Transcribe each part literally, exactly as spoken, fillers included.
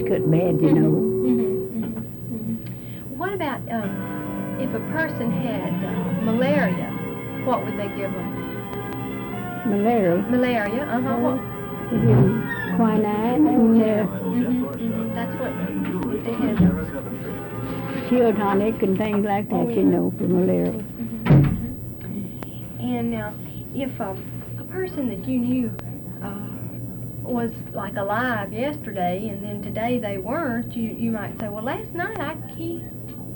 cut bad, you know. Mm-hmm, mm-hmm, mm-hmm. What about um, if a person had uh, malaria? What would they give them? Malaria. Malaria, uh-huh. What? We give them quinine and Yeah. uh, Mm-hmm, mm-hmm. That's what they had. Those. shield tonic and things like that, Oh, yeah. you know, for malaria. Mm-hmm, mm-hmm. And now, if um, a person that you knew uh, was like alive yesterday, and then today they weren't, you you might say, well, last night I he.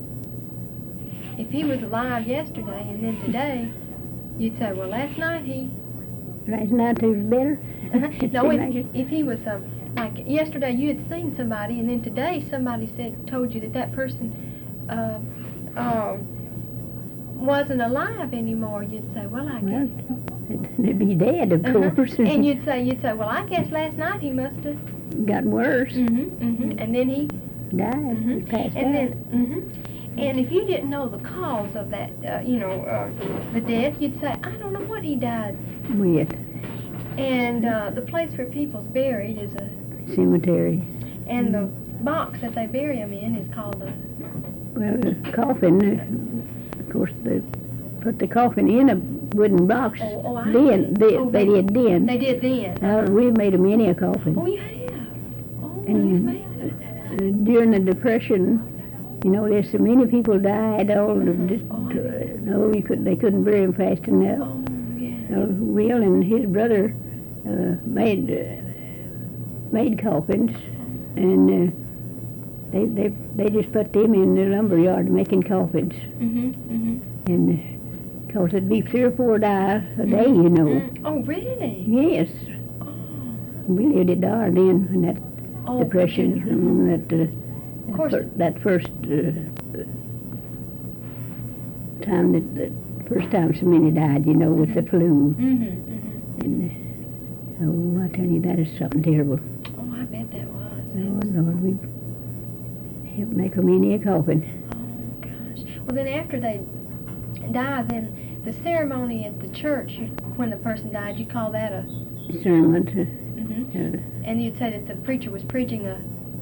If he was alive yesterday, and then today, you'd say, well, last night he. Last night he was better. No, if, if he was um, like yesterday you had seen somebody, and then today somebody said told you that that person uh, uh, wasn't alive anymore, you'd say, well, I Well, guess. they'd be dead, of Uh-huh. course. And you'd say, you'd say, well, I guess last night he must have. got worse. Mm-hmm, mm-hmm. And then he. Died. Mm-hmm. He passed And out. then, mm-hmm. And if you didn't know the cause of that, uh, you know, uh, the death, you'd say, I don't know what he died. With And uh, the place where people's buried is a. cemetery. And the box that they bury them in is called a. Well, the coffin, uh, of course, they put the coffin in a wooden box. Oh, oh, I then, see. they, Oh, they did then. They did then. Uh, we made them in a coffin. Oh, you have. Oh, And you made it. uh, during the Depression, you know, there's so many people died. All the, just, Oh, uh, no, you could they couldn't bury them fast enough. Oh, yeah. Uh, Will and his brother uh, made uh, made coffins, and uh, they they they just put them in the lumber yard making coffins, Mhm, mhm. and because it'd be three or four die a day, you know. Mm. Oh, really? Yes, Oh. we lived it there then in that Oh, Depression, mhm. and that uh, Of course. fir- that first uh, time that the first time so many died, you know, with the flu. Mhm, mhm. And uh, oh, I tell you, that is something terrible. Oh, I bet that was. Oh Lord, we helped make them in a coffin. Oh, gosh. Well, then after they die, then the ceremony at the church, you, when the person died, you call that a. Sermon. Mhm. Uh, And you'd say that the preacher was preaching a.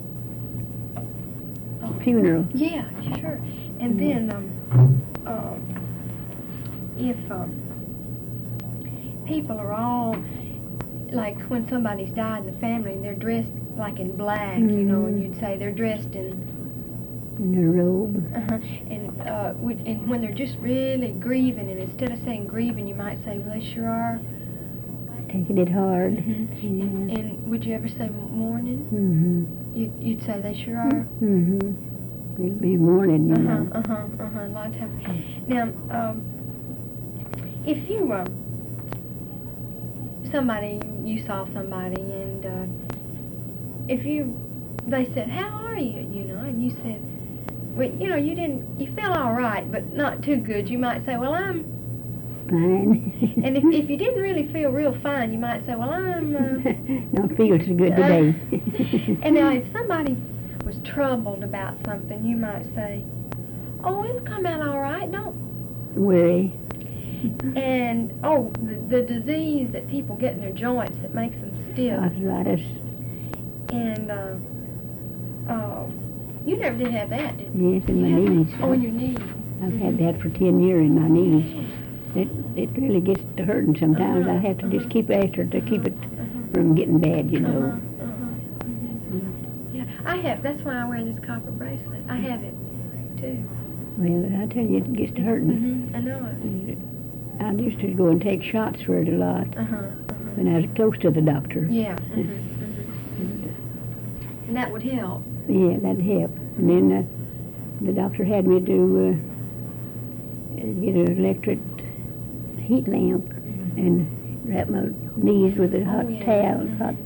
Oh, funeral. yeah, sure. And Mhm. then, um, um, if um, people are all, like when somebody's died in the family and they're dressed like in black, you know, and Mhm. you'd say they're dressed in, In a robe. uh-huh, and, uh, would, and when they're just really grieving, and instead of saying grieving, you might say, well, they sure are. Taking it hard. Mhm. Yeah. And, and would you ever say mourning? Mm-hmm. You'd, you'd say they sure are. Mm-hmm. It'd be morning, you Uh-huh, know. uh-huh, uh-huh, a lot of times. Now, um, if you, um, somebody, you saw somebody, and, uh, if you, they said, how are you, you know, and you said, well, you know, you didn't, you felt all right, but not too good, you might say, well, I'm, Fine. and if, if you didn't really feel real fine, you might say, well, I'm, uh, Don't feel so good today. and now if somebody was troubled about something, you might say, oh, it'll come out all right, don't Worry. And, oh, the, the disease that people get in their joints that makes them stiff. Arthritis. And, uh, uh, you never did have that, did you? Yes, in my You had knees. that? Oh, in your knees. I've had that for ten years in my knees. It it really gets to hurting sometimes. I have to just keep after it to keep it Uh-huh. from getting bad, you Uh-huh, know. uh-huh. Mhm. Yeah, I have, that's why I wear this copper bracelet. I have it, too. Well, I tell you, it gets to hurting. Mm-hmm, I know it. I used to go and take shots for it a lot Uh-huh, uh-huh. when I was close to the doctor. Yeah, mm-hmm, mm-hmm. And that would help. Yeah, that'd help. And then uh, the doctor had me to uh, get an electric heat lamp and wrap my knees with a hot Oh, yeah. towel, Mhm. hot